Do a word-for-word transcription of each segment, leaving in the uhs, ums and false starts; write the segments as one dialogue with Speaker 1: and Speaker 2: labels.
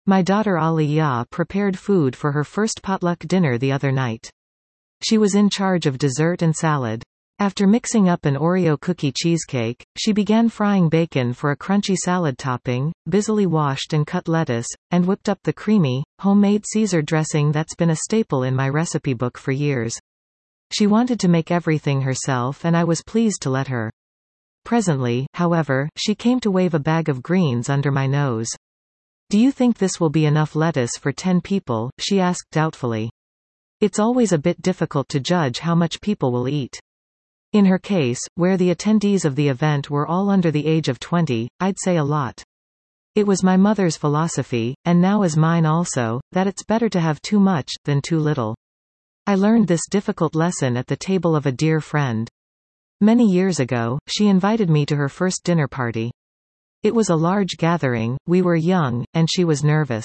Speaker 1: My daughter Aliyah prepared food for her first potluck dinner the other night. She was in charge of dessert and salad. After mixing up an Oreo cookie cheesecake, she began frying bacon for a crunchy salad topping, busily washed and cut lettuce, and whipped up the creamy, homemade Caesar dressing that's been a staple in my recipe book for years. She wanted to make everything herself and I was pleased to let her. Presently, however, she came to wave a bag of greens under my nose. "Do you think this will be enough lettuce for ten people?" she asked doubtfully. It's always a bit difficult to judge how much people will eat. In her case, where the attendees of the event were all under the age of twenty, I'd say a lot. It was my mother's philosophy, and now is mine also, that it's better to have too much, than too little. I learned this difficult lesson at the table of a dear friend. Many years ago, she invited me to her first dinner party. It was a large gathering, we were young, and she was nervous.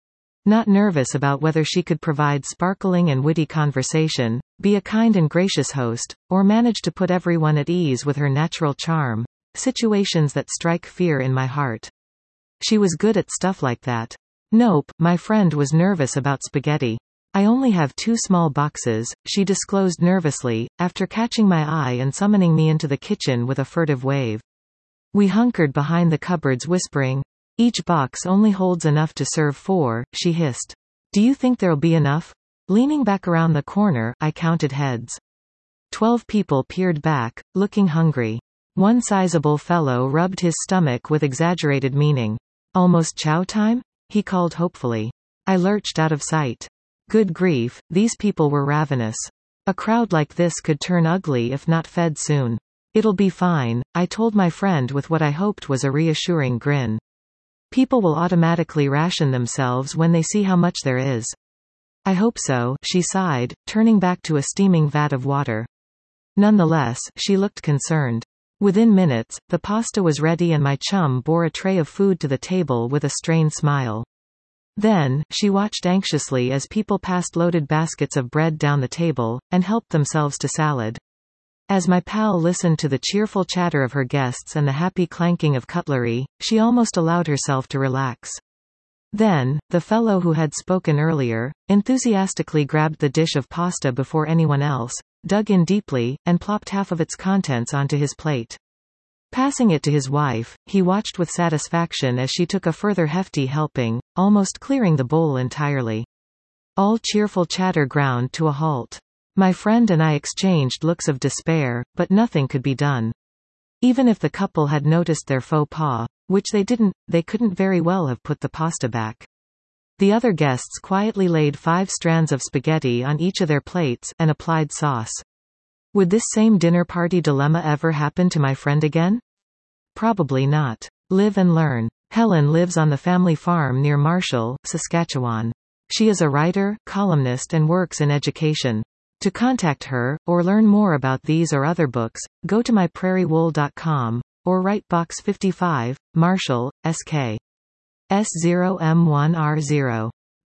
Speaker 1: Not nervous about whether she could provide sparkling and witty conversation, be a kind and gracious host, or manage to put everyone at ease with her natural charm, situations that strike fear in my heart. She was good at stuff like that. Nope, my friend was nervous about spaghetti. "I only have two small boxes," she disclosed nervously, after catching my eye and summoning me into the kitchen with a furtive wave. We hunkered behind the cupboards whispering. "Each box only holds enough to serve four," she hissed. "Do you think there'll be enough?" Leaning back around the corner, I counted heads. Twelve people peered back, looking hungry. One sizable fellow rubbed his stomach with exaggerated meaning. "Almost chow time?" he called hopefully. I lurched out of sight. Good grief, these people were ravenous. A crowd like this could turn ugly if not fed soon. "It'll be fine," I told my friend with what I hoped was a reassuring grin. "People will automatically ration themselves when they see how much there is." "I hope so," she sighed, turning back to a steaming vat of water. Nonetheless, she looked concerned. Within minutes, the pasta was ready and my chum bore a tray of food to the table with a strained smile. Then, she watched anxiously as people passed loaded baskets of bread down the table, and helped themselves to salad. As my pal listened to the cheerful chatter of her guests and the happy clanking of cutlery, she almost allowed herself to relax. Then, the fellow who had spoken earlier, enthusiastically grabbed the dish of pasta before anyone else, dug in deeply, and plopped half of its contents onto his plate. Passing it to his wife, he watched with satisfaction as she took a further hefty helping, almost clearing the bowl entirely. All cheerful chatter ground to a halt. My friend and I exchanged looks of despair, but nothing could be done. Even if the couple had noticed their faux pas, which they didn't, they couldn't very well have put the pasta back. The other guests quietly laid five strands of spaghetti on each of their plates, and applied sauce. Would this same dinner party dilemma ever happen to my friend again? Probably not. Live and learn. Helen lives on the family farm near Marshall, Saskatchewan. She is a writer, columnist and works in education. To contact her, or learn more about these or other books, go to my prairie wool dot com, or write Box fifty-five, Marshall, S K S zero M one R zero.